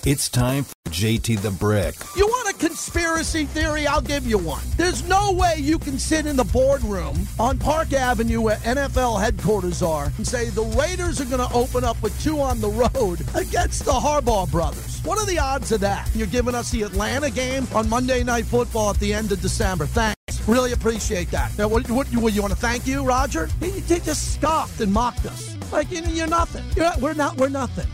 It's time for JT the Brick. You want a conspiracy theory? I'll give you one. There's no way you can sit in the boardroom on Park Avenue where NFL headquarters are and say the Raiders are going to open up with 2 on the road against the Harbaugh brothers. What are the odds of that? You're giving us the Atlanta game on Monday Night Football at the end of December. Thanks. Really appreciate that. Now, what you want to thank you, Roger? He just scoffed and mocked us. Like, you're nothing. We're nothing.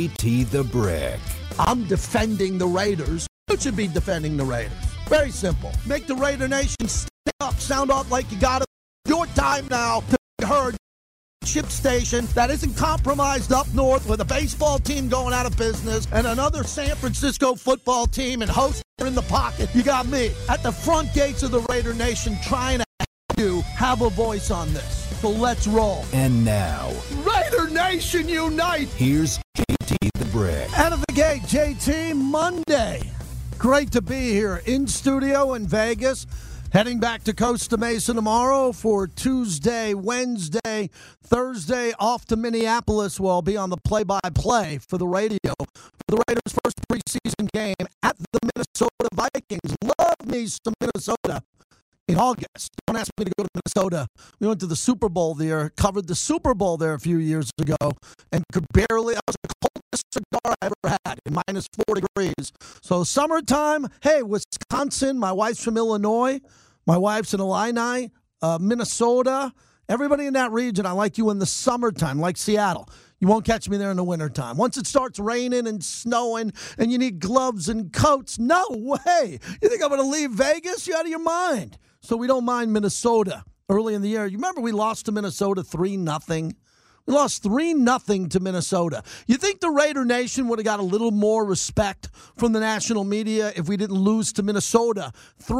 JT the Brick. I'm defending the Raiders. You should be defending the Raiders. Very simple. Make the Raider Nation stand up, sound off like you got it. Your time now to be heard. Ship station that isn't compromised up north with a baseball team going out of business and another San Francisco football team and hosts are in the pocket. You got me at the front gates of the Raider Nation trying to help you have a voice on this. So let's roll. And now, Raider Nation unite. Here's JT the Brick. Out of the gate, JT, Monday. Great to be here in studio in Vegas. Heading back to Costa Mesa tomorrow for Tuesday, Wednesday, Thursday, off to Minneapolis, where I'll be on the play-by-play for the radio for the Raiders' first preseason game at the Minnesota Vikings. Love me some Minnesota in August. Don't ask me to go to Minnesota. We went to the Super Bowl there, covered the Super Bowl there a few years ago, and could barely, that was the coldest cigar I ever had, in minus 4 degrees. So summertime, hey, Wisconsin, my wife's from Illinois, my wife's in Illini, Minnesota, everybody in that region, I like you in the summertime, like Seattle. You won't catch me there in the wintertime. Once it starts raining and snowing and you need gloves and coats, no way. You think I'm going to leave Vegas? You're out of your mind. So we don't mind Minnesota early in the year. You remember we lost to Minnesota 3-0? We lost 3-0 to Minnesota. You think the Raider Nation would have got a little more respect from the national media if we didn't lose to Minnesota?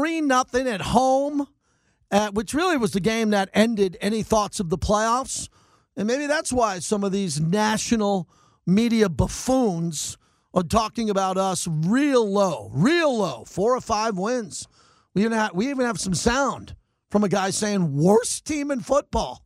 3-0 at home, which really was the game that ended any thoughts of the playoffs. And maybe that's why some of these national media buffoons are talking about us real low, 4 or 5 wins. We even have some sound from a guy saying, worst team in football.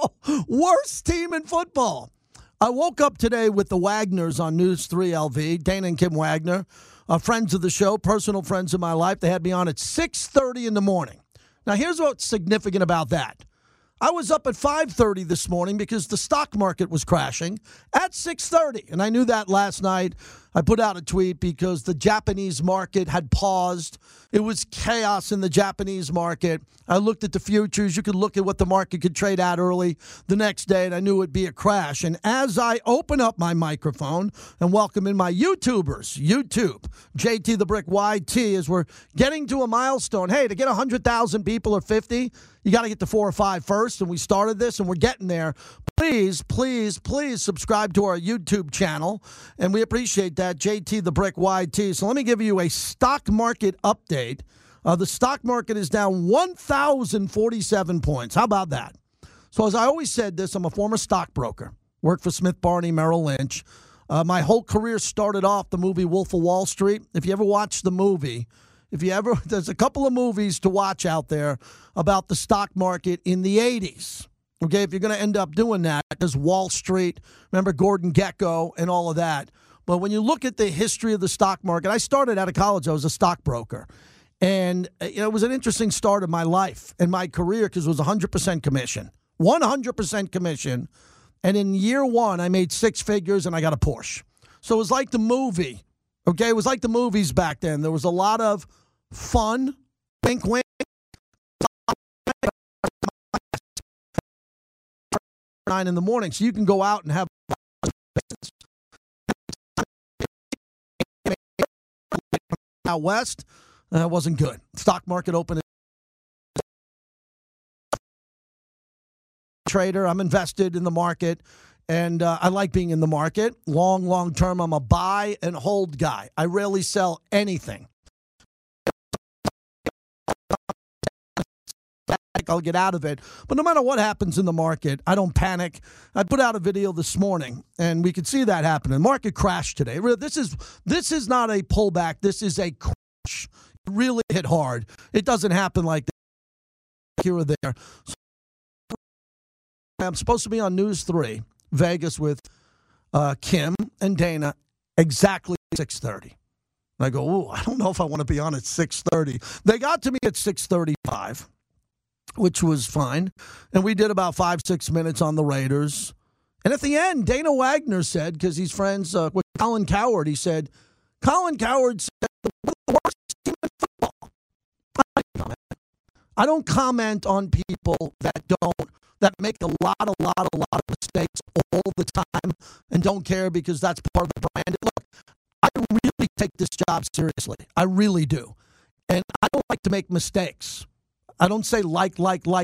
Worst team in football. I woke up today with the Wagners on News 3 LV, Dana and Kim Wagner, friends of the show, personal friends of my life. They had me on at 6:30 in the morning. Now, here's what's significant about that. I was up at 5:30 this morning because the stock market was crashing at 6:30. And I knew that last night. I put out a tweet because the Japanese market had paused. It was chaos in the Japanese market. I looked at the futures. You could look at what the market could trade at early the next day, and I knew it would be a crash. And as I open up my microphone and welcome in my YouTubers, YouTube, JT the Brick YT, as we're getting to a milestone. Hey, to get 100,000 people or 50, you got to get to 4 or 5 first, and we started this, and we're getting there. Please, please, please subscribe to our YouTube channel, and we appreciate that, JT the Brick YT. So let me give you a stock market update. The stock market is down 1,047 points. How about that? So as I always said this, I'm a former stockbroker. Worked for Smith Barney, Merrill Lynch. My whole career started off the movie Wolf of Wall Street. If you ever watch the movie, there's a couple of movies to watch out there about the stock market in the 80s. Okay, if you're going to end up doing that, there's Wall Street, remember Gordon Gekko and all of that. But when you look at the history of the stock market, I started out of college, I was a stockbroker. And it was an interesting start of my life and my career because it was 100% commission. 100% commission. And in year 1, I made 6 figures and I got a Porsche. So it was like the movie. Okay, it was like the movies back then. There was a lot of fun, wink, wink. 9 in the morning, so you can go out and have out west. That wasn't good. Stock market open. Trader, I'm invested in the market, and I like being in the market. Long term, I'm a buy and hold guy. I rarely sell anything. I'll get out of it. But no matter what happens in the market, I don't panic. I put out a video this morning, and we could see that happening. Market crashed today. This is not a pullback. This is a crash. It really hit hard. It doesn't happen like that here or there. So I'm supposed to be on News 3, Vegas, with Kim and Dana exactly 6:30. And I go, ooh, I don't know if I want to be on at 6:30. They got to me at 6:35, which was fine. And we did about 5-6 minutes on the Raiders. And at the end, Dana Wagner said, because he's friends with Colin Cowherd, he said, Colin Cowherd said, we're the worst team in football. I don't comment on people that make a lot of mistakes all the time and don't care because that's part of the brand. Look, I really take this job seriously. I really do. And I don't like to make mistakes. I don't say like,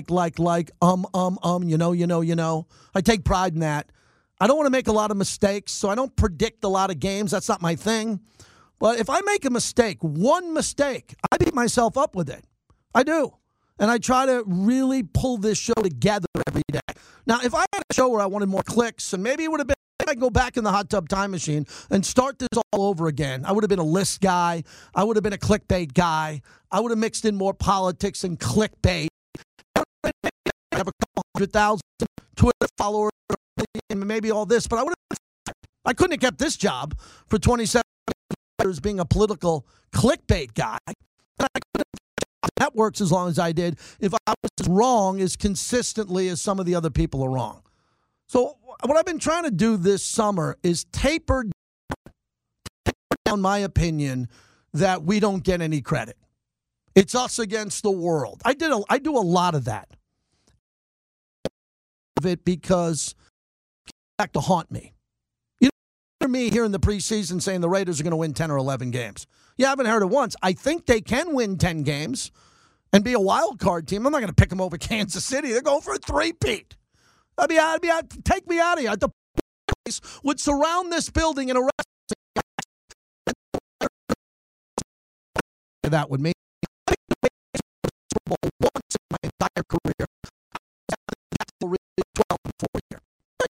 you know. I take pride in that. I don't want to make a lot of mistakes, so I don't predict a lot of games. That's not my thing. But if I make a mistake, one mistake, I beat myself up with it. I do. And I try to really pull this show together every day. Now, if I had a show where I wanted more clicks, and maybe it would have been, maybe I could go back in the hot tub time machine and start this all over again. I would have been a list guy. I would have been a clickbait guy. I would have mixed in more politics and clickbait. I would have a couple 100,000 Twitter followers and maybe all this, but I couldn't have kept this job for 27 years being a political clickbait guy. And I couldn't have networks as long as I did if I was as wrong as consistently as some of the other people are wrong. So what I've been trying to do this summer is taper down my opinion that we don't get any credit. It's us against the world. I do a lot of that. Of it because it's back to haunt me. You don't hear me here in the preseason saying the Raiders are going to win 10 or 11 games. Yeah, I haven't heard it once. I think they can win 10 games and be a wild card team. I'm not going to pick them over Kansas City. They're going for a three-peat. Take me out of here. The police would surround this building and arrest that would mean once in my entire career. 12-4 year.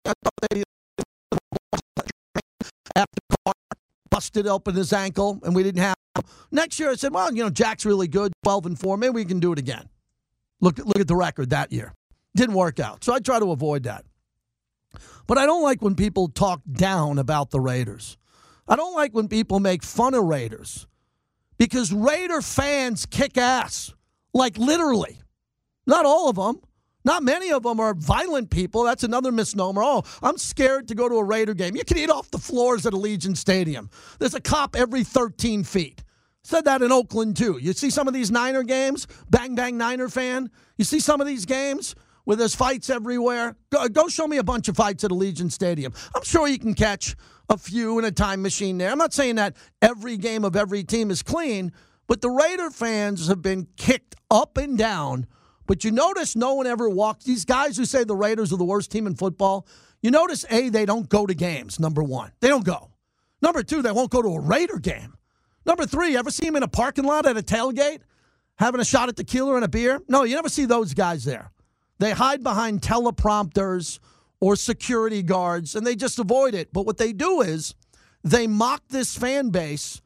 After Carr busted open his ankle and we didn't have him. Next year I said, well, Jack's really good, 12-4. Maybe we can do it again. Look at the record that year. Didn't work out. So I try to avoid that. But I don't like when people talk down about the Raiders. I don't like when people make fun of Raiders. Because Raider fans kick ass. Like literally. Not all of them. Not many of them are violent people. That's another misnomer. Oh, I'm scared to go to a Raider game. You can eat off the floors at Allegiant Stadium. There's a cop every 13 feet. Said that in Oakland, too. You see some of these Niner games? Bang, bang, Niner fan. You see some of these games where there's fights everywhere? Go show me a bunch of fights at Allegiant Stadium. I'm sure you can catch a few in a time machine there. I'm not saying that every game of every team is clean, but the Raider fans have been kicked up and down. But you notice no one ever walks. These guys who say the Raiders are the worst team in football, you notice, A, they don't go to games, number one. They don't go. Number two, they won't go to a Raider game. Number three, you ever see them in a parking lot at a tailgate having a shot at tequila and a beer? No, you never see those guys there. They hide behind teleprompters or security guards, and they just avoid it. But what they do is they mock this fan base.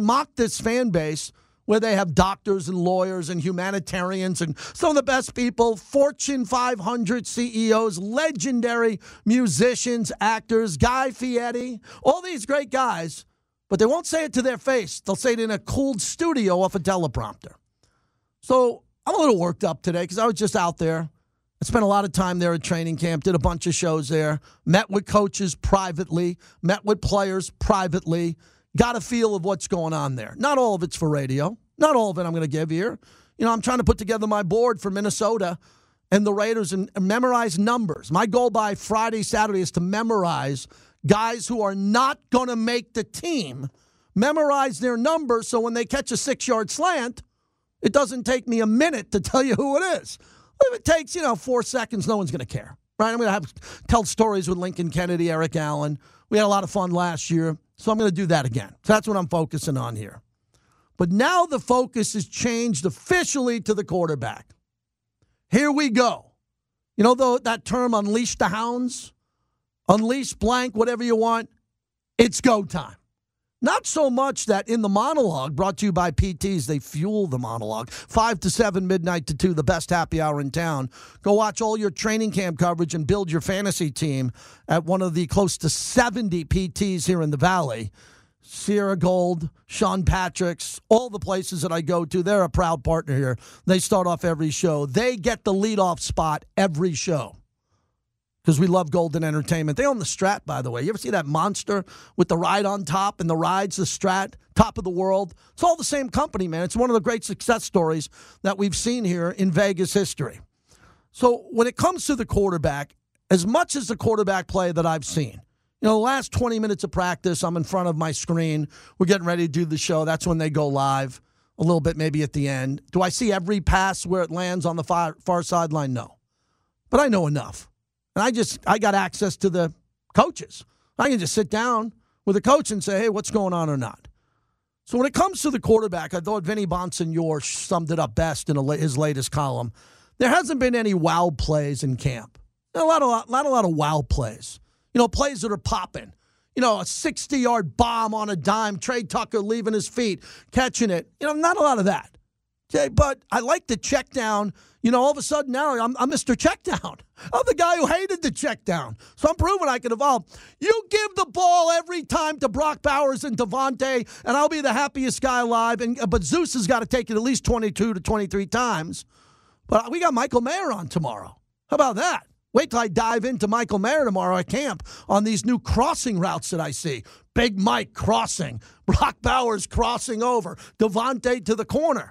Where they have doctors and lawyers and humanitarians and some of the best people, Fortune 500 CEOs, legendary musicians, actors, Guy Fieri, all these great guys, but they won't say it to their face. They'll say it in a cooled studio off a teleprompter. So I'm a little worked up today because I was just out there. I spent a lot of time there at training camp, did a bunch of shows there, met with coaches privately, met with players privately. Got a feel of what's going on there. Not all of it's for radio. Not all of it I'm going to give here. I'm trying to put together my board for Minnesota and the Raiders and memorize numbers. My goal by Friday, Saturday is to memorize guys who are not going to make the team, memorize their numbers so when they catch a 6-yard slant, it doesn't take me a minute to tell you who it is. If it takes, 4 seconds, no one's going to care. Right? I'm going to tell stories with Lincoln Kennedy, Eric Allen. We had a lot of fun last year. So I'm going to do that again. So that's what I'm focusing on here. But now the focus has changed officially to the quarterback. Here we go. That term, unleash the hounds, unleash blank, whatever you want, it's go time. Not so much that in the monologue, brought to you by PTs, they fuel the monologue. 5 to 7, midnight to 2, the best happy hour in town. Go watch all your training camp coverage and build your fantasy team at one of the close to 70 PTs here in the Valley. Sierra Gold, Sean Patrick's, all the places that I go to, they're a proud partner here. They start off every show. They get the leadoff spot every show because we love Golden Entertainment. They own the Strat, by the way. You ever see that monster with the ride on top and the ride's the Strat, top of the world? It's all the same company, man. It's one of the great success stories that we've seen here in Vegas history. So when it comes to the quarterback, as much as the quarterback play that I've seen, the last 20 minutes of practice, I'm in front of my screen. We're getting ready to do the show. That's when they go live, a little bit maybe at the end. Do I see every pass where it lands on the far sideline? No. But I know enough. And I got access to the coaches. I can just sit down with a coach and say, hey, what's going on or not? So when it comes to the quarterback, I thought Vinny Bonsignore summed it up best in his latest column. There hasn't been any wow plays in camp. A lot of wow plays. Plays that are popping. A 60-yard bomb on a dime, Trey Tucker leaving his feet, catching it. Not a lot of that. Okay, but I like the check down. All of a sudden now I'm Mr. Checkdown. I'm the guy who hated the check down. So I'm proving I can evolve. You give the ball every time to Brock Bowers and Devontae, and I'll be the happiest guy alive. But Zeus has got to take it at least 22 to 23 times. But we got Michael Mayer on tomorrow. How about that? Wait till I dive into Michael Mayer tomorrow at camp on these new crossing routes that I see. Big Mike crossing, Brock Bowers crossing over, Devontae to the corner.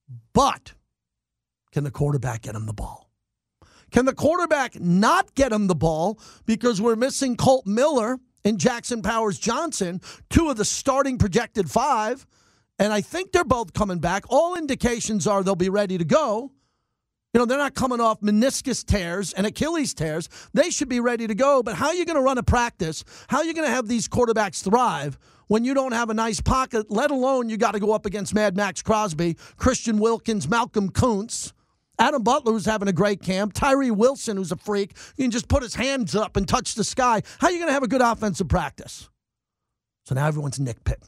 But can the quarterback get him the ball? Can the quarterback not get him the ball because we're missing Colt Miller and Jackson Powers-Johnson, two of the starting projected 5, and I think they're both coming back. All indications are they'll be ready to go. They're not coming off meniscus tears and Achilles tears. They should be ready to go. But how are you going to run a practice? How are you going to have these quarterbacks thrive when you don't have a nice pocket, let alone you got to go up against Mad Max Crosby, Christian Wilkins, Malcolm Kuntz, Adam Butler, who's having a great camp, Tyree Wilson, who's a freak. You can just put his hands up and touch the sky. How are you going to have a good offensive practice? So now everyone's nitpicking.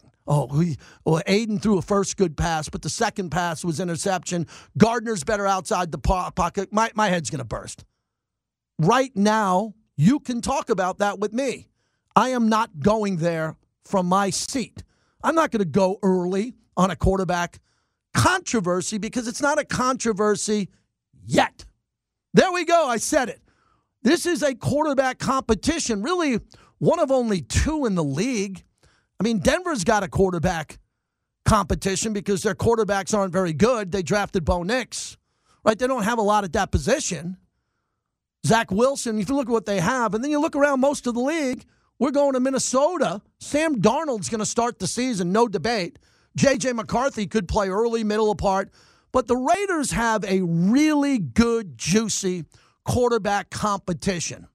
Aiden threw a first good pass, but the second pass was interception. Gardner's better outside the pocket. My head's going to burst. Right now, you can talk about that with me. I am not going there from my seat. I'm not going to go early on a quarterback controversy because it's not a controversy yet. There we go. I said it. This is a quarterback competition, really one of only 2 in the league. Denver's got a quarterback competition because their quarterbacks aren't very good. They drafted Bo Nix, right? They don't have a lot at that position. Zach Wilson, if you look at what they have, and then you look around most of the league, we're going to Minnesota. Sam Darnold's going to start the season, no debate. J.J. McCarthy could play early, middle apart. But the Raiders have a really good, juicy quarterback competition.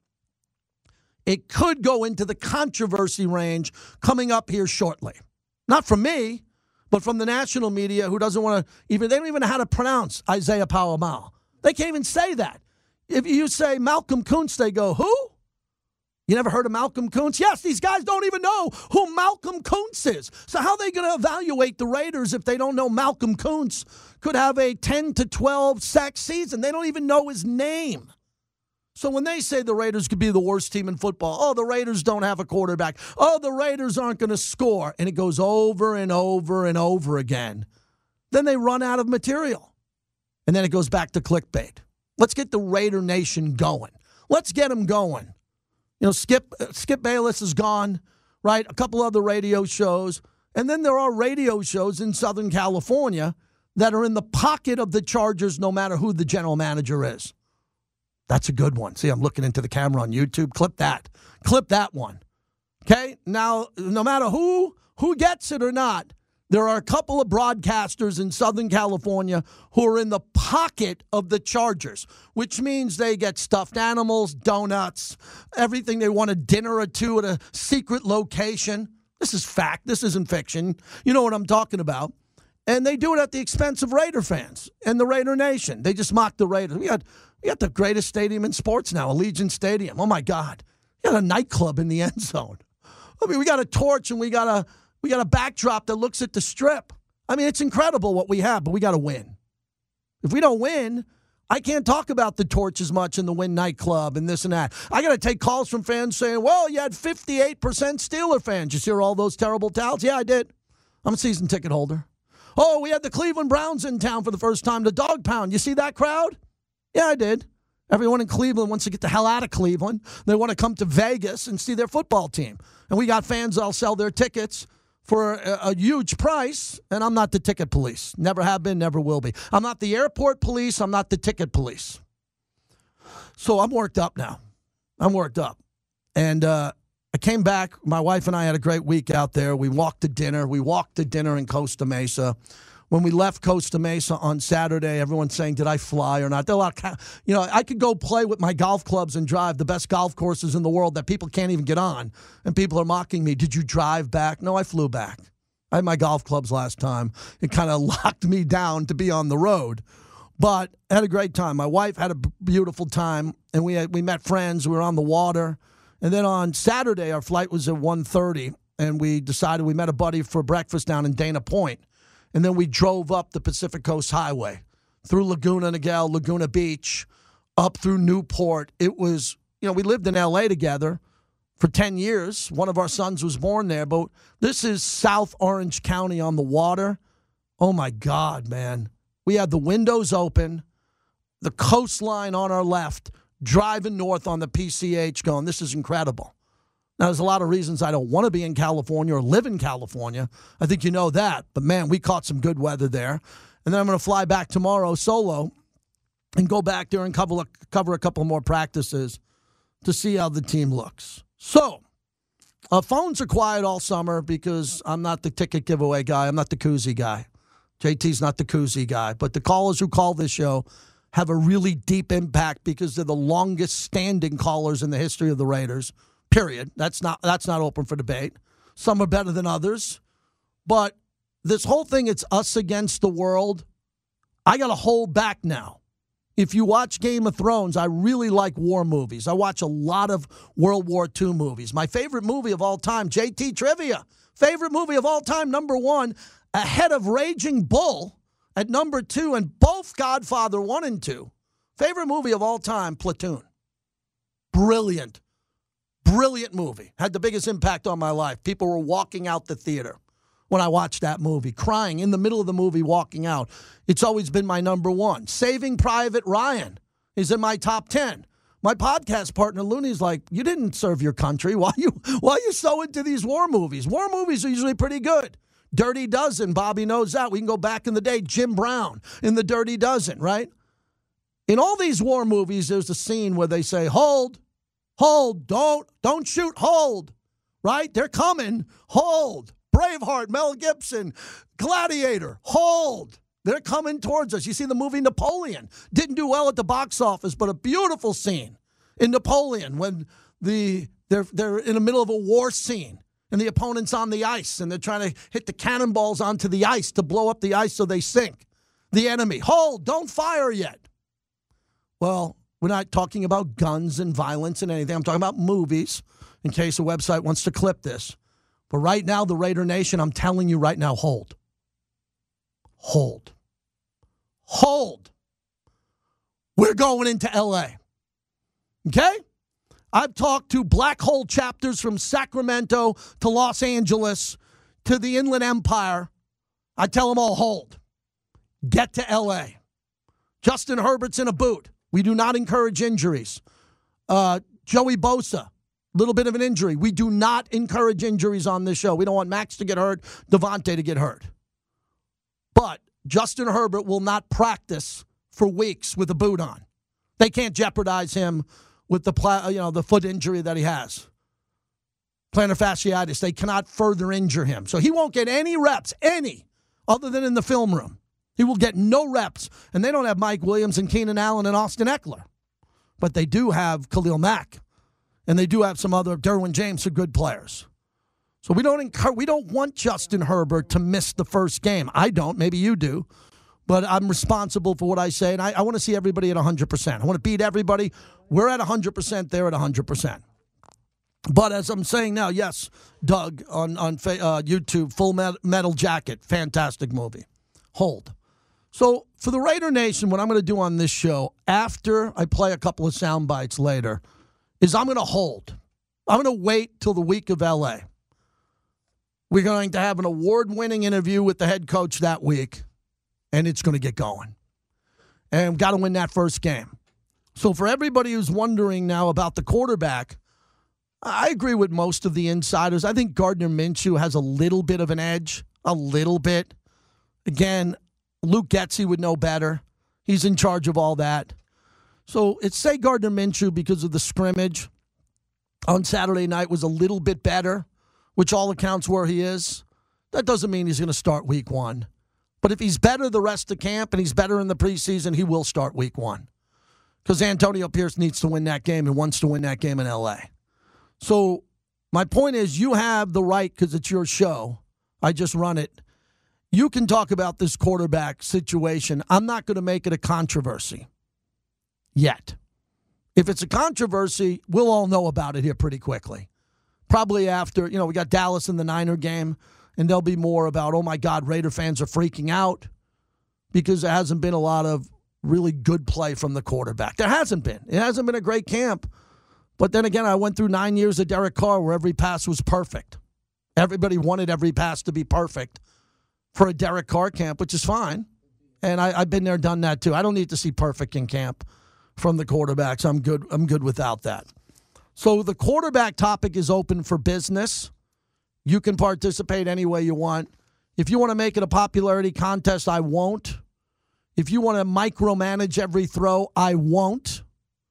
It could go into the controversy range coming up here shortly. Not from me, but from the national media who doesn't want to they don't even know how to pronounce Isaiah Palamal. They can't even say that. If you say Malcolm Kuntz, they go, who? You never heard of Malcolm Kuntz? Yes, these guys don't even know who Malcolm Kuntz is. So how are they going to evaluate the Raiders if they don't know Malcolm Kuntz could have a 10 to 12 sack season? They don't even know his name. So when they say the Raiders could be the worst team in football, the Raiders don't have a quarterback. The Raiders aren't going to score. And it goes over and over and over again. Then they run out of material. And then it goes back to clickbait. Let's get the Raider Nation going. Let's get them going. Skip Bayless is gone, right? A couple other radio shows. And then there are radio shows in Southern California that are in the pocket of the Chargers no matter who the general manager is. That's a good one. See, I'm looking into the camera on YouTube. Clip that. Clip that one. Okay? Now, no matter who gets it or not, there are a couple of broadcasters in Southern California who are in the pocket of the Chargers, which means they get stuffed animals, donuts, everything they want, a dinner or two at a secret location. This is fact. This isn't fiction. You know what I'm talking about. And they do it at the expense of Raider fans and the Raider Nation. They just mock the Raiders. We got the greatest stadium in sports now, Allegiant Stadium. Oh, my God. We got a nightclub in the end zone. We got a torch and we got a backdrop that looks at the strip. It's incredible what we have, but we got to win. If we don't win, I can't talk about the Torch as much in the Wynn nightclub and this and that. I got to take calls from fans saying, well, you had 58% Steeler fans. You hear all those terrible touts? Yeah, I did. I'm a season ticket holder. Oh, we had the Cleveland Browns in town for the first time, the Dog Pound. You see that crowd? Yeah, I did. Everyone in Cleveland wants to get the hell out of Cleveland. They want to come to Vegas and see their football team. And we got fans that'll sell their tickets for a huge price, and I'm not the ticket police. Never have been, never will be. I'm not the airport police. I'm not the ticket police. So I'm worked up now. I'm worked up. And I came back. My wife and I had a great week out there. We walked to dinner. We walked to dinner in Costa Mesa. When we left Costa Mesa on Saturday, everyone's saying, did I fly or not? There are a lot of, I could go play with my golf clubs and drive the best golf courses in the world that people can't even get on. And people are mocking me. Did you drive back? No, I flew back. I had my golf clubs last time. It kind of locked me down to be on the road. But I had a great time. My wife had a beautiful time, and we met friends. We were on the water. And then on Saturday, our flight was at 1:30, and we decided we met a buddy for breakfast down in Dana Point. And then we drove up the Pacific Coast Highway through Laguna Niguel, Laguna Beach, up through Newport. It was, we lived in L.A. together for 10 years. One of our sons was born there. But this is South Orange County on the water. Oh, my God, man. We had the windows open, the coastline on our left, driving north on the PCH going, this is incredible. Now, there's a lot of reasons I don't want to be in California or live in California. I think you know that. But, man, we caught some good weather there. And then I'm going to fly back tomorrow solo and go back there and cover a couple more practices to see how the team looks. So, phones are quiet all summer because I'm not the ticket giveaway guy. I'm not the koozie guy. JT's not the koozie guy. But the callers who call this show have a really deep impact because they're the longest-standing callers in the history of the Raiders. Period. That's not open for debate. Some are better than others. But this whole thing, it's us against the world. I got to hold back now. If you watch Game of Thrones, I really like war movies. I watch a lot of World War II movies. My favorite movie of all time, JT Trivia. Favorite movie of all time, number 1, ahead of Raging Bull at number 2, and both Godfather 1 and 2. Favorite movie of all time, Platoon. Brilliant. Brilliant movie. Had the biggest impact on my life. People were walking out the theater when I watched that movie, crying in the middle of the movie, walking out. It's always been my number 1. Saving Private Ryan is in my top 10. My podcast partner, Looney's like, you didn't serve your country. Why are you so into these war movies? War movies are usually pretty good. Dirty Dozen, Bobby knows that. We can go back in the day. Jim Brown in the Dirty Dozen, right? In all these war movies, there's a scene where they say, hold, don't shoot, hold, right? They're coming, hold. Braveheart, Mel Gibson, Gladiator, hold. They're coming towards us. You see the movie Napoleon. Didn't do well at the box office, but a beautiful scene in Napoleon when they're in the middle of a war scene and the opponent's on the ice and they're trying to hit the cannonballs onto the ice to blow up the ice so they sink the enemy. Hold, don't fire yet. Well, we're not talking about guns and violence and anything. I'm talking about movies, in case a website wants to clip this. But right now, the Raider Nation, I'm telling you right now, hold. Hold. Hold. We're going into L.A. Okay? I've talked to black hole chapters from Sacramento to Los Angeles to the Inland Empire. I tell them all, hold. Get to L.A. Justin Herbert's in a boot. We do not encourage injuries. Joey Bosa, a little bit of an injury. We do not encourage injuries on this show. We don't want Max to get hurt, Devontae to get hurt. But Justin Herbert will not practice for weeks with a boot on. They can't jeopardize him with the foot injury that he has. Plantar fasciitis. They cannot further injure him. So he won't get any reps, other than in the film room. He will get no reps. And they don't have Mike Williams and Keenan Allen and Austin Eckler. But they do have Khalil Mack. And they do have some other, Derwin James, are good players. So we don't want Justin Herbert to miss the first game. I don't. Maybe you do. But I'm responsible for what I say. And I want to see everybody at 100%. I want to beat everybody. We're at 100%. They're at 100%. But as I'm saying now, yes, Doug on YouTube, Full Metal Jacket, fantastic movie. Hold. So for the Raider Nation, what I'm going to do on this show, after I play a couple of sound bites later, is I'm going to hold. I'm going to wait till the week of L.A. We're going to have an award-winning interview with the head coach that week, and it's going to get going. And we've got to win that first game. So for everybody who's wondering now about the quarterback, I agree with most of the insiders. I think Gardner Minshew has a little bit of an edge, a little bit. Again, Luke Getsy would know better. He's in charge of all that. So it's say Gardner Minshew because of the scrimmage on Saturday night was a little bit better, which all accounts were he is. That doesn't mean he's going to start week one. But if he's better the rest of camp and he's better in the preseason, he will start week one. Because Antonio Pierce needs to win that game and wants to win that game in L.A. So my point is you have the right, because it's your show. I just run it. You can talk about this quarterback situation. I'm not going to make it a controversy yet. If it's a controversy, we'll all know about it here pretty quickly. Probably after, we got Dallas in the Niner game, and there'll be more about, oh, my God, Raider fans are freaking out because there hasn't been a lot of really good play from the quarterback. There hasn't been. It hasn't been a great camp. But then again, I went through 9 years of Derek Carr where every pass was perfect. Everybody wanted every pass to be perfect for a Derek Carr camp, which is fine. And I've been there, done that too. I don't need to see perfect in camp from the quarterbacks. I'm good without that. So the quarterback topic is open for business. You can participate any way you want. If you want to make it a popularity contest, I won't. If you want to micromanage every throw, I won't.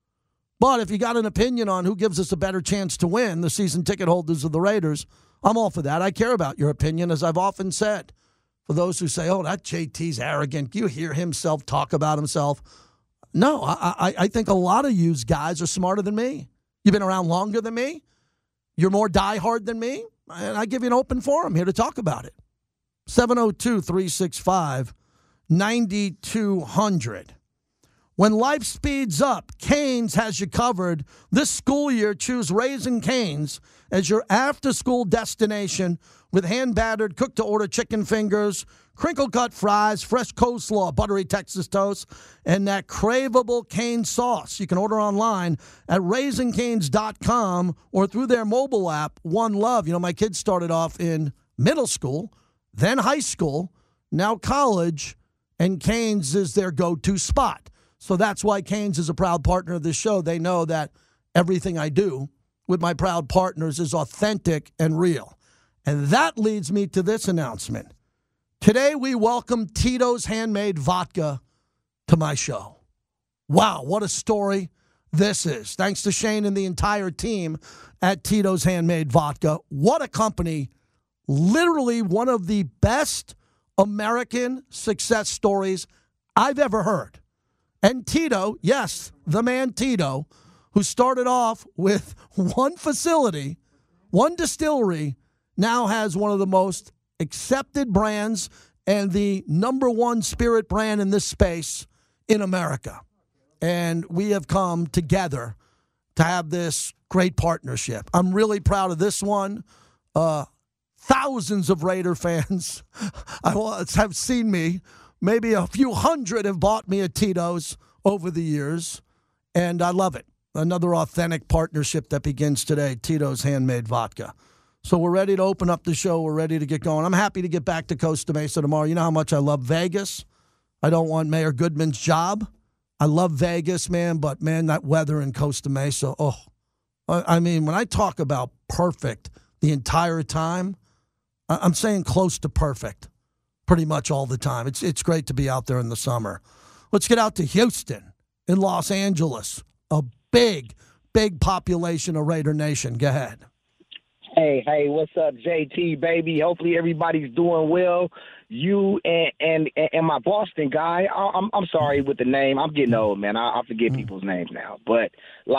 But if you got an opinion on who gives us a better chance to win, the season ticket holders of the Raiders, I'm all for that. I care about your opinion, as I've often said. For those who say, oh, that JT's arrogant, you hear himself talk about himself. No, I think a lot of you guys are smarter than me. You've been around longer than me. You're more diehard than me. And I give you an open forum here to talk about it. 702-365-9200. When life speeds up, Cane's has you covered. This school year, choose Raising Cane's as your after-school destination with hand-battered, cooked-to-order chicken fingers, crinkle-cut fries, fresh coleslaw, buttery Texas toast, and that craveable Cane sauce. You can order online at RaisingCanes.com or through their mobile app, One Love. My kids started off in middle school, then high school, now college, and Cane's is their go-to spot. So that's why Cane's is a proud partner of this show. They know that everything I do with my proud partners is authentic and real. And that leads me to this announcement. Today we welcome Tito's Handmade Vodka to my show. Wow, what a story this is. Thanks to Shane and the entire team at Tito's Handmade Vodka. What a company. Literally one of the best American success stories I've ever heard. And Tito, yes, the man Tito, who started off with one facility, one distillery, now has one of the most accepted brands and the number one spirit brand in this space in America. And we have come together to have this great partnership. I'm really proud of this one. Thousands of Raider fans have seen me. Maybe a few hundred have bought me a Tito's over the years, and I love it. Another authentic partnership that begins today, Tito's Handmade Vodka. So we're ready to open up the show. We're ready to get going. I'm happy to get back to Costa Mesa tomorrow. You know how much I love Vegas. I don't want Mayor Goodman's job. I love Vegas, man, but, man, that weather in Costa Mesa, I mean, when I talk about perfect the entire time, I'm saying close to perfect. Pretty much all the time. It's great to be out there in the summer. Let's get out to Houston in Los Angeles. A big population of Raider Nation. Go ahead. Hey, what's up, JT, baby? Hopefully everybody's doing well. You and my Boston guy, I'm sorry with the name. I'm getting old, man. I forget people's names now. But,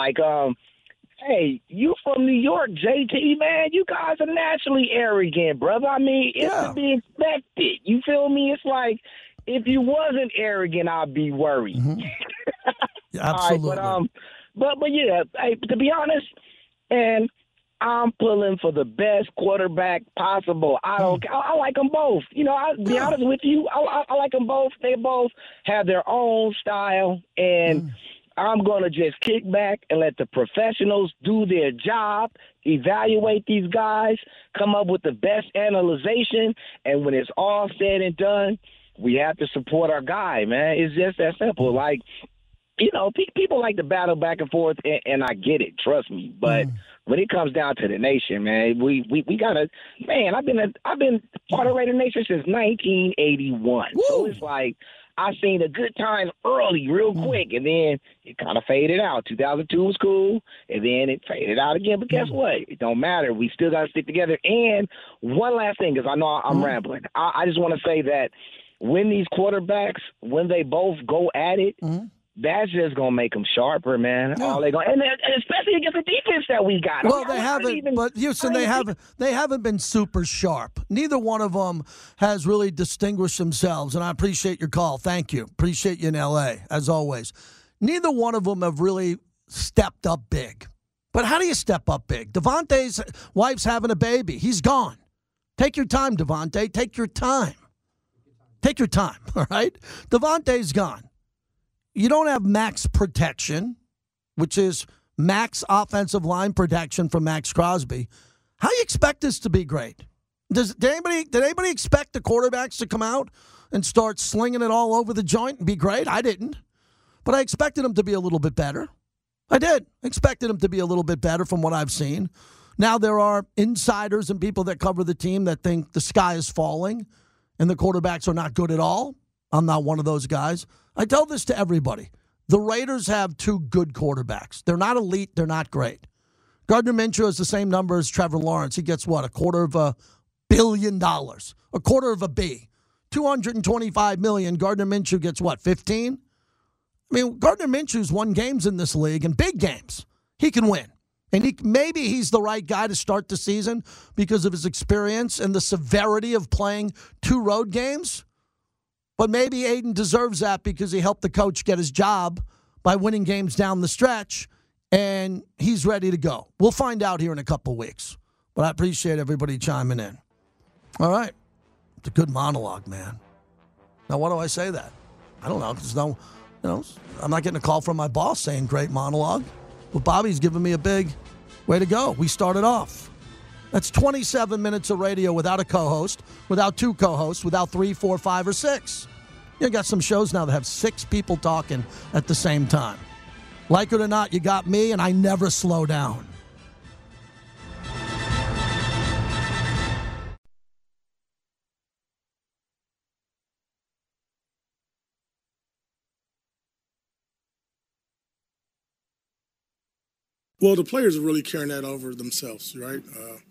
hey, you from New York, JT, man. You guys are naturally arrogant, brother. I mean, it's to be expected. You feel me? It's like if you wasn't arrogant, I'd be worried. Mm-hmm. Yeah, absolutely. All right, but yeah, hey, to be honest, and I'm pulling for the best quarterback possible. I like them both. I'll be honest with you. I like them both. They both have their own style, and I'm going to just kick back and let the professionals do their job, evaluate these guys, come up with the best analyzation, and when it's all said and done, we have to support our guy, man. It's just that simple. Like, people like to battle back and forth, and I get it, trust me. But when it comes down to the nation, man, we gotta. Man, I've been part of Raider Nation since 1981. Woo. So it's like I seen a good time early, real quick, and then it kind of faded out. 2002 was cool, and then it faded out again. But guess what? It don't matter. We still gotta stick together. And one last thing, because I know I'm rambling. I just want to say that when these quarterbacks, when they both go at it. That's just gonna make them sharper, man. Yeah. All they going, and especially against the defense that we got. Well, they haven't, but Houston, they haven't been super sharp. Neither one of them has really distinguished themselves, and I appreciate your call. Thank you. Appreciate you in L.A. as always. Neither one of them have really stepped up big. But how do you step up big? Devontae's wife's having a baby. He's gone. Take your time, Devontae. Take your time. Take your time. All right. Devontae's gone. You don't have max protection, which is max offensive line protection from Max Crosby. How do you expect this to be great? Did anybody expect the quarterbacks to come out and start slinging it all over the joint and be great? I didn't. But I expected them to be a little bit better. I did. I expected them to be a little bit better from what I've seen. Now there are insiders and people that cover the team that think the sky is falling and the quarterbacks are not good at all. I'm not one of those guys. I tell this to everybody. The Raiders have two good quarterbacks. They're not elite. They're not great. Gardner Minshew has the same number as Trevor Lawrence. He gets what? $250 million. A quarter of a B. $225 million. Gardner Minshew gets what? 15? I mean, Gardner Minshew's won games in this league, and big games. He can win. And maybe he's the right guy to start the season because of his experience and the severity of playing two road games. But maybe Aiden deserves that because he helped the coach get his job by winning games down the stretch, and he's ready to go. We'll find out here in a couple weeks. But I appreciate everybody chiming in. All right. It's a good monologue, man. Now, why do I say that? I don't know. Because I'm not getting a call from my boss saying great monologue. But Bobby's giving me a big way to go. We started off. That's 27 minutes of radio without a co-host, without two co-hosts, without 3, 4, 5, or 6. You got some shows now that have 6 people talking at the same time. Like it or not, you got me, and I never slow down. Well, the players are really carrying that over themselves, right?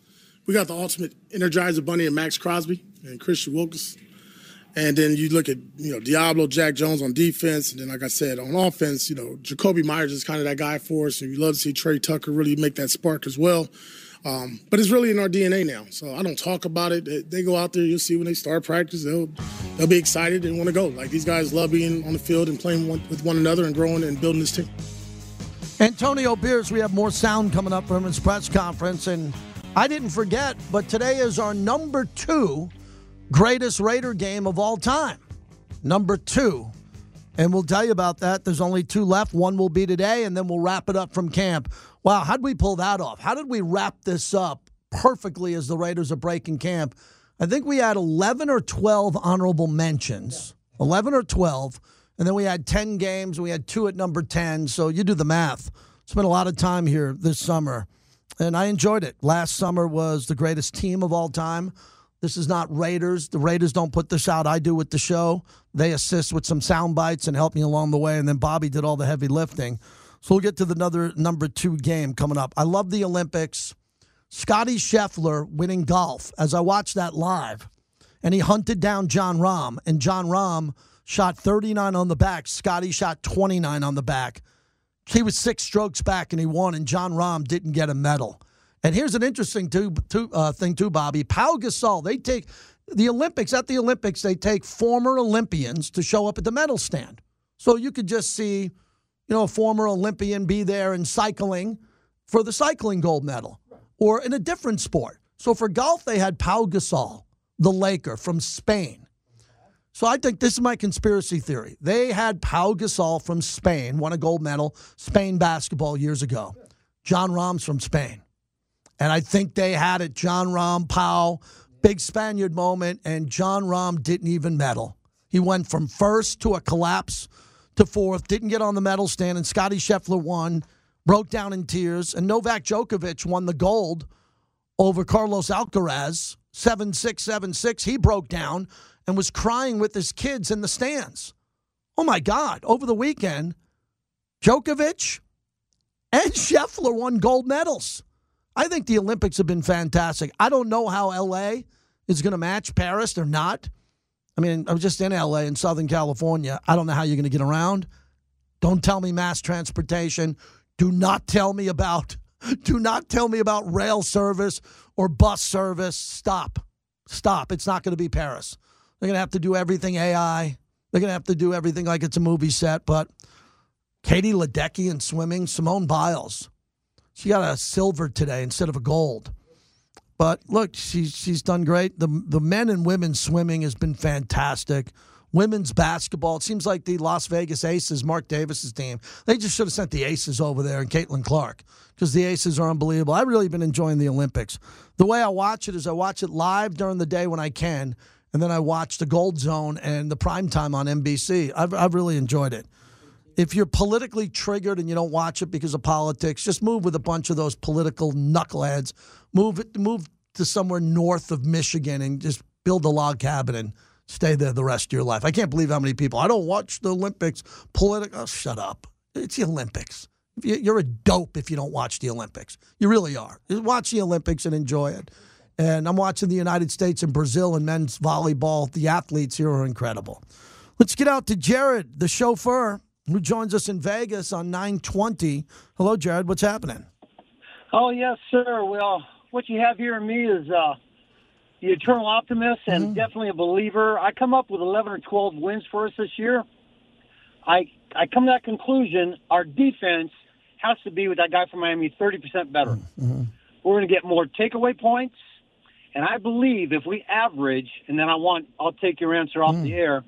We got the ultimate Energizer Bunny and Max Crosby and Christian Wilkins. And then you look at, Diablo, Jack Jones on defense. And then, like I said, on offense, Jacoby Myers is kind of that guy for us. And you love to see Trey Tucker really make that spark as well. But it's really in our DNA now. So I don't talk about it. They go out there, you'll see when they start practice, they'll be excited and want to go. Like, these guys love being on the field and playing with one another and growing and building this team. Antonio Beers, we have more sound coming up from his press conference. And I didn't forget, but today is our number 2 greatest Raider game of all time. Number 2. And we'll tell you about that. There's only 2 left. One will be today, and then we'll wrap it up from camp. Wow, how did we pull that off? How did we wrap this up perfectly as the Raiders are breaking camp? I think we had 11 or 12 honorable mentions. 11 or 12. And then we had 10 games. We had 2 at number 10. So you do the math. Spent a lot of time here this summer, and I enjoyed it. Last summer was the greatest team of all time. This is not Raiders. The Raiders don't put this out. I do with the show. They assist with some sound bites and help me along the way, and then Bobby did all the heavy lifting. So we'll get to another number 2 game coming up. I love the Olympics. Scotty Scheffler winning golf. As I watched that live, and he hunted down Jon Rahm, and Jon Rahm shot 39 on the back. Scotty shot 29 on the back. He was 6 strokes back, and he won, and Jon Rahm didn't get a medal. And here's an interesting thing, too, Bobby. Pau Gasol, they take the Olympics. At the Olympics, they take former Olympians to show up at the medal stand. So you could just see, a former Olympian be there and cycling for the cycling gold medal. or in a different sport. So for golf, they had Pau Gasol, the Laker from Spain. So I think this is my conspiracy theory. They had Pau Gasol from Spain, won a gold medal, Spain basketball years ago. John Rahm's from Spain. And I think they had it, John Rahm, Pau, big Spaniard moment, and John Rahm didn't even medal. He went from first to a collapse to fourth, didn't get on the medal stand, and Scottie Scheffler won, broke down in tears, and Novak Djokovic won the gold over Carlos Alcaraz, 7-6, 7-6. He broke down and was crying with his kids in the stands. Oh, my God. Over the weekend, Djokovic and Scheffler won gold medals. I think the Olympics have been fantastic. I don't know how L.A. is going to match Paris or not. I mean, I was just in L.A. in Southern California. I don't know how you're going to get around. Don't tell me mass transportation. Do not tell me about rail service or bus service. Stop. It's not going to be Paris. They're going to have to do everything AI. They're going to have to do everything like it's a movie set. But Katie Ledecky in swimming, Simone Biles, she got a silver today instead of a gold. But look, she's done great. The men and women swimming has been fantastic. Women's basketball, it seems like the Las Vegas Aces, Mark Davis's team, they just should have sent the Aces over there and Caitlin Clark because the Aces are unbelievable. I've really been enjoying the Olympics. The way I watch it is I watch it live during the day when I can, and then I watch the Gold Zone and the primetime on NBC. I've really enjoyed it. If you're politically triggered and you don't watch it because of politics, just move with a bunch of those political knuckleheads. Move to somewhere north of Michigan and just build a log cabin and stay there the rest of your life. I can't believe how many people. I don't watch the Olympics. Oh, shut up. It's the Olympics. You're a dope if you don't watch the Olympics. You really are. Just watch the Olympics and enjoy it. And I'm watching the United States and Brazil and men's volleyball. The athletes here are incredible. Let's get out to Jared, the chauffeur, who joins us in Vegas on 920. Hello, Jared. What's happening? Oh, yes, sir. Well, what you have here in me is the eternal optimist and definitely a believer. I come up with 11 or 12 wins for us this year. I come to that conclusion. Our defense has to be with that guy from Miami 30% better. Mm-hmm. We're going to get more takeaway points. And I believe if we average, and then I'll take your answer off the air,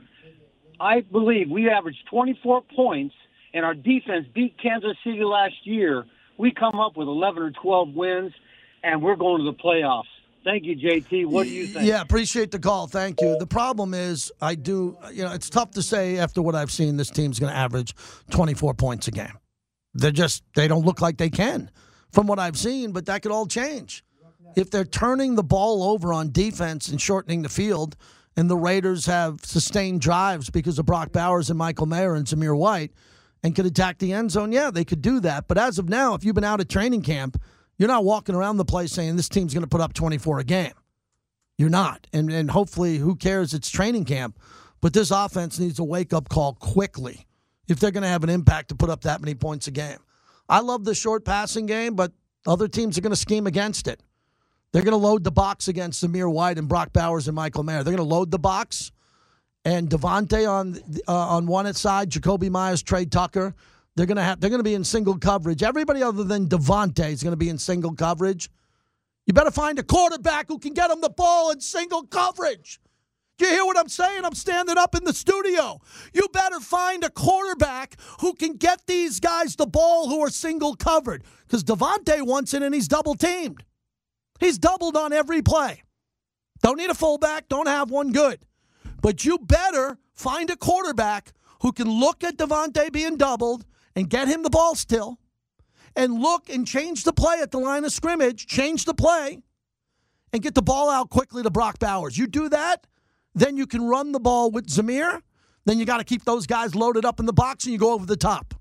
I believe we averaged 24 points, and our defense beat Kansas City last year. We come up with 11 or 12 wins, and we're going to the playoffs. Thank you, JT. What do you think? Yeah, appreciate the call. Thank you. The problem is it's tough to say after what I've seen this team's going to average 24 points a game. They don't look like they can from what I've seen, but that could all change. If they're turning the ball over on defense and shortening the field, and the Raiders have sustained drives because of Brock Bowers and Michael Mayer and Zamir White and could attack the end zone, yeah, they could do that. But as of now, if you've been out at training camp, you're not walking around the place saying this team's going to put up 24 a game. You're not. And hopefully, who cares? It's training camp. But this offense needs a wake-up call quickly if they're going to have an impact to put up that many points a game. I love the short passing game, but other teams are going to scheme against it. They're going to load the box against Zamir White and Brock Bowers and Michael Mayer. They're going to load the box, and Devontae on one side, Jacoby Myers, Trey Tucker. They're going to be in single coverage. Everybody other than Devontae is going to be in single coverage. You better find a quarterback who can get them the ball in single coverage. Do you hear what I'm saying? I'm standing up in the studio. You better find a quarterback who can get these guys the ball who are single covered, because Devontae wants it and he's double teamed. He's doubled on every play. Don't need a fullback. Don't have one good. But you better find a quarterback who can look at Devontae being doubled and get him the ball still and look and change the play at the line of scrimmage, change the play, and get the ball out quickly to Brock Bowers. You do that, then you can run the ball with Zamir. Then you got to keep those guys loaded up in the box and you go over the top.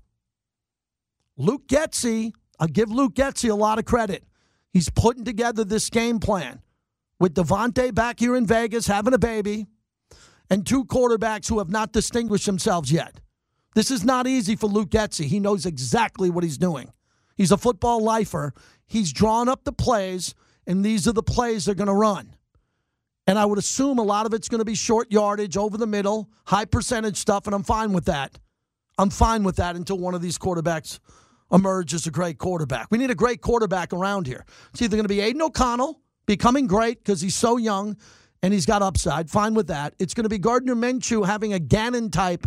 Luke Getsy, I'll give Luke Getsy a lot of credit. He's putting together this game plan with Devontae back here in Vegas having a baby and two quarterbacks who have not distinguished themselves yet. This is not easy for Luke Getsy. He knows exactly what he's doing. He's a football lifer. He's drawn up the plays, and these are the plays they're going to run. And I would assume a lot of it's going to be short yardage, over the middle, high percentage stuff, and I'm fine with that. I'm fine with that until one of these quarterbacks emerge as a great quarterback. We need a great quarterback around here. It's either going to be Aiden O'Connell, becoming great because he's so young and he's got upside. Fine with that. It's going to be Gardner Minshew having a Gannon-type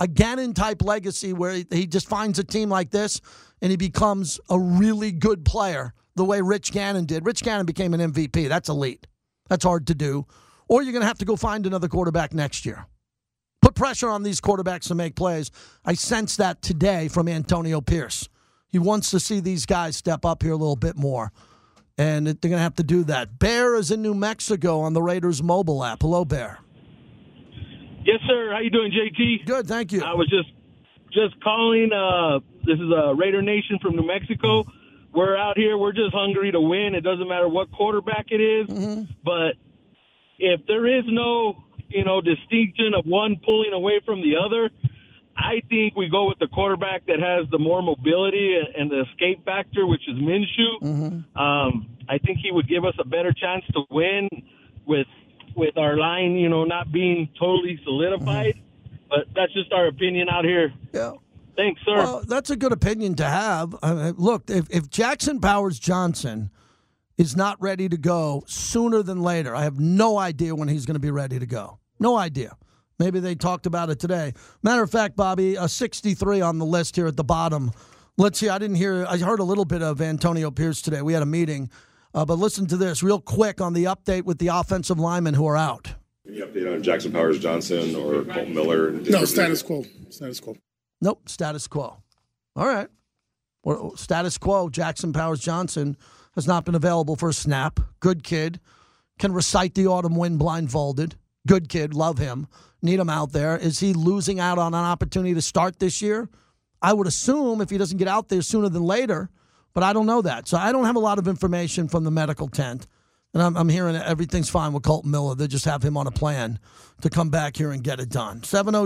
legacy where he just finds a team like this and he becomes a really good player the way Rich Gannon did. Rich Gannon became an MVP. That's elite. That's hard to do. Or you're going to have to go find another quarterback next year. Put pressure on these quarterbacks to make plays. I sense that today from Antonio Pierce. He wants to see these guys step up here a little bit more. And they're going to have to do that. Bear is in New Mexico on the Raiders mobile app. Hello, Bear. Yes, sir. How you doing, JT? Good, thank you. I was just calling. This is Raider Nation from New Mexico. We're out here. We're just hungry to win. It doesn't matter what quarterback it is. Mm-hmm. But if there is no, distinction of one pulling away from the other, I think we go with the quarterback that has the more mobility and the escape factor, which is Minshew. Mm-hmm. I think he would give us a better chance to win with our line, not being totally solidified. Mm-hmm. But that's just our opinion out here. Yeah. Thanks, sir. Well, that's a good opinion to have. Look, if Jackson Powers Johnson is not ready to go sooner than later, I have no idea when he's going to be ready to go. No idea. Maybe they talked about it today. Matter of fact, Bobby, 63 on the list here at the bottom. Let's see. I heard a little bit of Antonio Pierce today. We had a meeting. But listen to this real quick on the update with the offensive linemen who are out. Any update on Jackson Powers Johnson or Colton Miller? No, status quo. Status quo. Nope, status quo. All right. Well, status quo, Jackson Powers Johnson has not been available for a snap. Good kid. Can recite the autumn wind blindfolded. Good kid. Love him. Need him out there. Is he losing out on an opportunity to start this year? I would assume if he doesn't get out there sooner than later, but I don't know that. So I don't have a lot of information from the medical tent. And I'm hearing that everything's fine with Colton Miller. They just have him on a plan to come back here and get it done.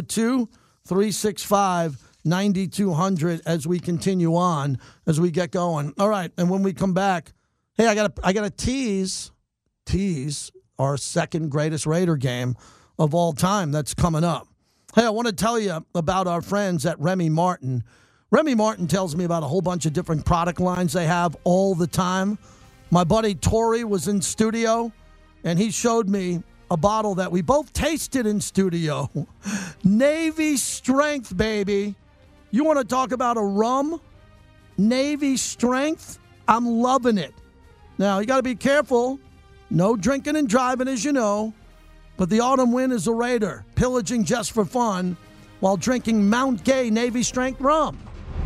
702-365-9200 as we continue on, as we get going. All right, and when we come back, hey, I got to tease our second greatest Raider game of all time that's coming up. Hey, I want to tell you about our friends at Remy Martin. Remy Martin tells me about a whole bunch of different product lines they have all the time. My buddy Tori was in studio, and he showed me a bottle that we both tasted in studio. Navy Strength, baby. You want to talk about a rum? Navy Strength? I'm loving it. Now, you got to be careful. No drinking and driving, as you know. But the autumn wind is a Raider, pillaging just for fun while drinking Mount Gay Navy Strength rum.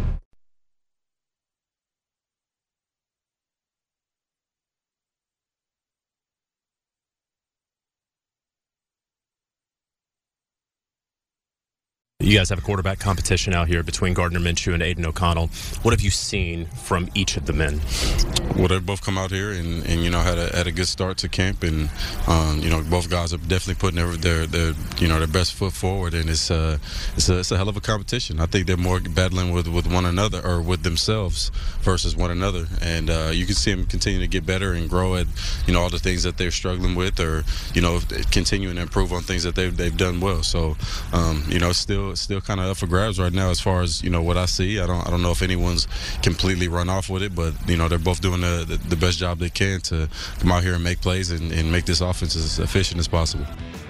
You guys have a quarterback competition out here between Gardner Minshew and Aiden O'Connell. What have you seen from each of the men? Well, they both come out here and had a good start to camp, and both guys are definitely putting their best foot forward, and it's a hell of a competition. I think they're more battling with one another or with themselves versus one another, and you can see them continue to get better and grow at all the things that they're struggling with, or continuing to improve on things that they've done well. So it's still kind of up for grabs right now as far as what I see. I don't know if anyone's completely run off with it, but they're both doing the best job they can to come out here and make plays and make this offense as efficient as possible.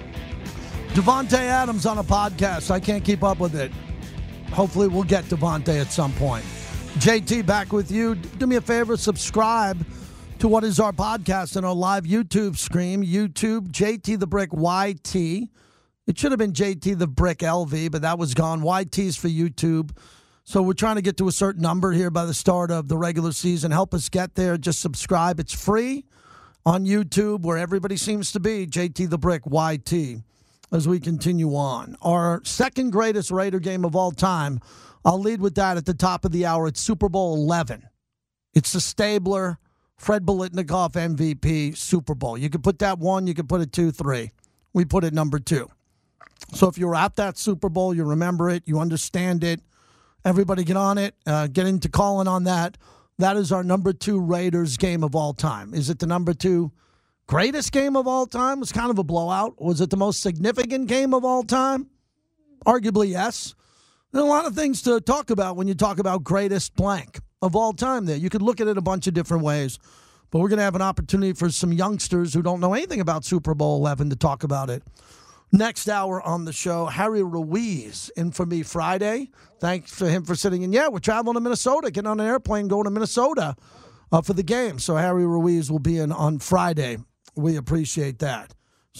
Devontae Adams on a podcast. I can't keep up with it. Hopefully we'll get Devontae at some point. JT, back with you. Do me a favor, subscribe to what is our podcast and our live YouTube stream. YouTube, JT the Brick YT. It should have been JT the Brick LV, but that was gone. YT's for YouTube. So we're trying to get to a certain number here by the start of the regular season. Help us get there. Just subscribe. It's free on YouTube, where everybody seems to be. JT the Brick YT, as we continue on. Our second greatest Raider game of all time, I'll lead with that at the top of the hour. It's Super Bowl 11. It's the Stabler, Fred Biletnikoff MVP Super Bowl. You could put that 1, you could put it 2, 3. We put it number 2. So if you were at that Super Bowl, you remember it, you understand it, everybody get on it, get into calling on that. That is our number 2 Raiders game of all time. Is it the number 2 greatest game of all time? It was kind of a blowout. Was it the most significant game of all time? Arguably, yes. There are a lot of things to talk about when you talk about greatest blank. of all time there. You could look at it a bunch of different ways. But we're going to have an opportunity for some youngsters who don't know anything about Super Bowl 11 to talk about it. Next hour on the show, Harry Ruiz in for me Friday. Thanks for him for sitting in. Yeah, we're traveling to Minnesota, getting on an airplane, going to Minnesota for the game. So Harry Ruiz will be in on Friday. We appreciate that.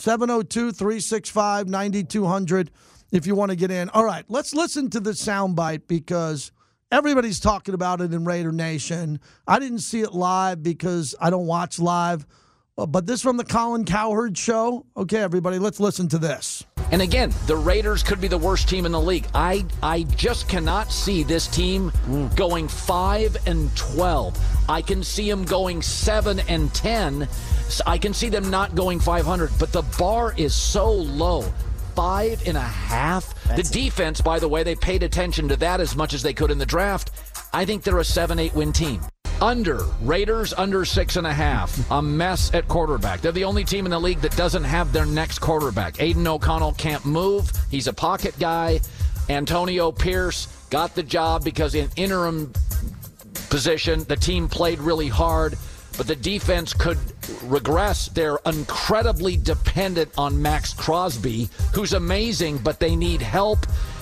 702-365-9200 if you want to get in. All right, let's listen to the soundbite because everybody's talking about it in Raider Nation. I didn't see it live because I don't watch live. But this from the Colin Cowherd show. Okay, everybody, let's listen to this. And again, the Raiders could be the worst team in the league. I just cannot see this team going 5-12. I can see them going 7-10. I can see them not going 500. But the bar is so low. 5.5. The defense, by the way, they paid attention to that as much as they could in the draft. I think they're a 7-8 win team. Raiders under 6.5. A mess at quarterback. They're the only team in the league that doesn't have their next quarterback. Aiden O'Connell can't move. He's a pocket guy. Antonio Pierce got the job because in interim position, the team played really hard, but the defense could regress. They're incredibly dependent on Max Crosby, who's amazing, but they need help.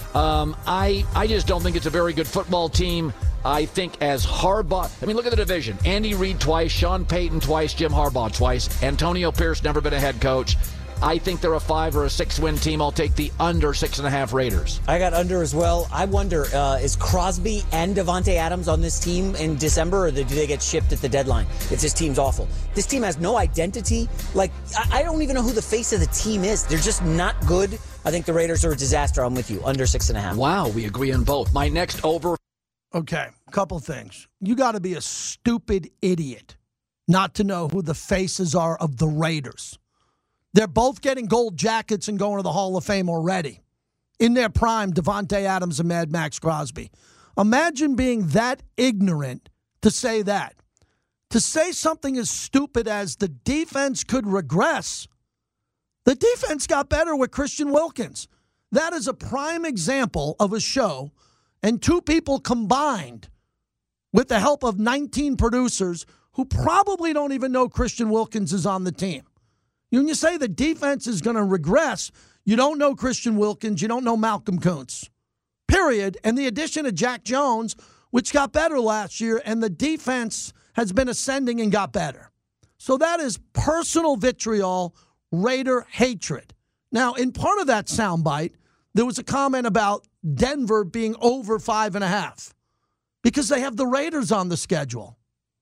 I just don't think it's a very good football team. I think as Harbaugh, look at the division. Andy Reid twice, Sean Payton twice, Jim Harbaugh twice. Antonio Pierce never been a head coach. I think they're a 5 or a 6 win team. I'll take the under 6.5 Raiders. I got under as well. I wonder, is Crosby and Davante Adams on this team in December, or do they get shipped at the deadline if this team's awful? This team has no identity. I don't even know who the face of the team is. They're just not good. I think the Raiders are a disaster. I'm with you. Under 6.5. Wow, we agree on both. My next over. Okay, couple things. You got to be a stupid idiot not to know who the faces are of the Raiders. They're both getting gold jackets and going to the Hall of Fame already. In their prime, Davante Adams and Mad Max Crosby. Imagine being that ignorant to say that. To say something as stupid as the defense could regress. The defense got better with Christian Wilkins. That is a prime example of a show and two people combined with the help of 19 producers who probably don't even know Christian Wilkins is on the team. When you say the defense is going to regress, you don't know Christian Wilkins, you don't know Malcolm Kuntz, period. And the addition of Jack Jones, which got better last year, and the defense has been ascending and got better. So that is personal vitriol, Raider hatred. Now, in part of that soundbite, there was a comment about Denver being over 5.5 because they have the Raiders on the schedule.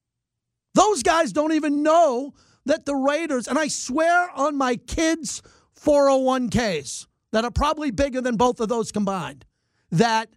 Those guys don't even know that the Raiders, and I swear on my kids' 401ks that are probably bigger than both of those combined, that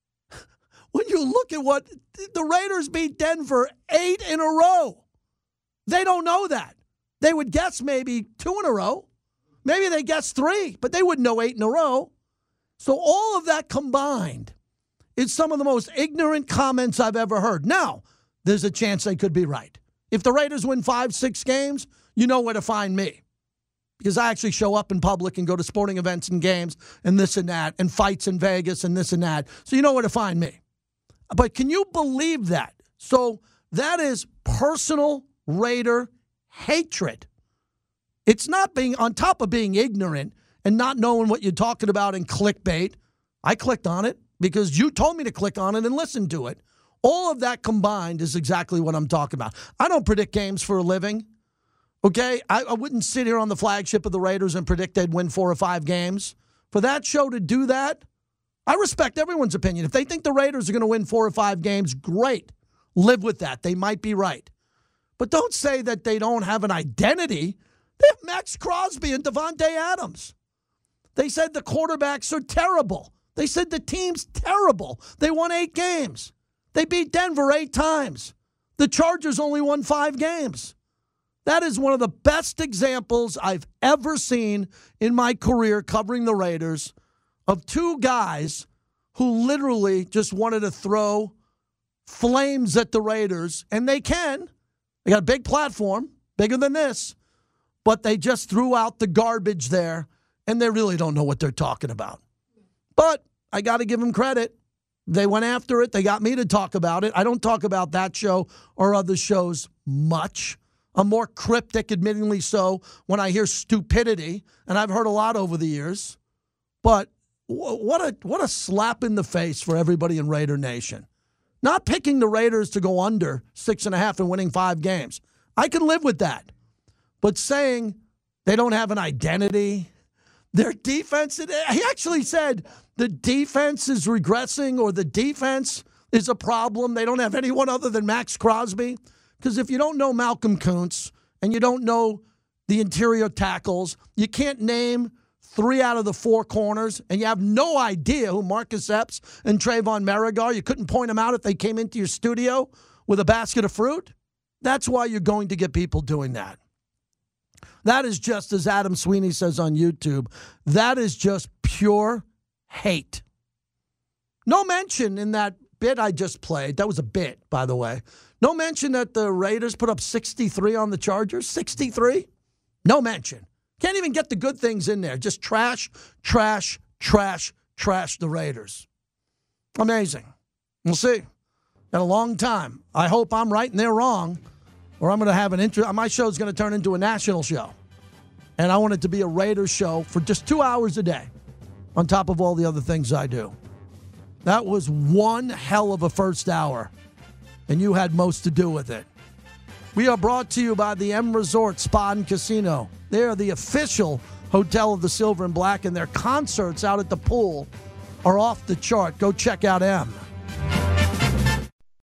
when you look at what the Raiders beat Denver 8 in a row, they don't know that. They would guess maybe 2 in a row. Maybe they guess 3, but they wouldn't know 8 in a row. So all of that combined is some of the most ignorant comments I've ever heard. Now, there's a chance they could be right. If the Raiders win 5-6 games, you know where to find me. Because I actually show up in public and go to sporting events and games and this and that and fights in Vegas and this and that. So you know where to find me. But can you believe that? So that is personal Raider hatred. It's not being, on top of being ignorant and not knowing what you're talking about in clickbait. I clicked on it because you told me to click on it and listen to it. All of that combined is exactly what I'm talking about. I don't predict games for a living, okay? I wouldn't sit here on the flagship of the Raiders and predict they'd win 4 or 5 games. For that show to do that, I respect everyone's opinion. If they think the Raiders are going to win 4 or 5 games, great. Live with that. They might be right. But don't say that they don't have an identity. They have Max Crosby and Davante Adams. They said the quarterbacks are terrible. They said the team's terrible. They won 8 games. They beat Denver 8 times. The Chargers only won 5 games. That is one of the best examples I've ever seen in my career covering the Raiders of 2 guys who literally just wanted to throw flames at the Raiders, and they can. They got a big platform, bigger than this, but they just threw out the garbage there, and they really don't know what they're talking about. But I got to give them credit. They went after it. They got me to talk about it. I don't talk about that show or other shows much. I'm more cryptic, admittingly so, when I hear stupidity, and I've heard a lot over the years. But what a slap in the face for everybody in Raider Nation. Not picking the Raiders to go under 6.5 and winning 5 games. I can live with that. But saying they don't have an identity, their defense, he actually said the defense is regressing or the defense is a problem. They don't have anyone other than Max Crosby. Because if you don't know Malcolm Kuntz and you don't know the interior tackles, you can't name 3 out of the 4 corners, and you have no idea who Marcus Epps and Trayvon Merrick are. You couldn't point them out if they came into your studio with a basket of fruit. That's why you're going to get people doing that. That is just, as Adam Sweeney says on YouTube, that is just pure hate. No mention in that bit I just played. That was a bit, by the way. No mention that the Raiders put up 63 on the Chargers. 63? No mention. Can't even get the good things in there. Just trash the Raiders. Amazing. We'll see. Got a long time. I hope I'm right and they're wrong, or I'm going to have my show's going to turn into a national show. And I want it to be a Raiders show for just 2 hours a day on top of all the other things I do. That was one hell of a first hour, and you had most to do with it. We are brought to you by the M Resort Spa and Casino. They are the official hotel of the Silver and Black, and their concerts out at the pool are off the chart. Go check out M.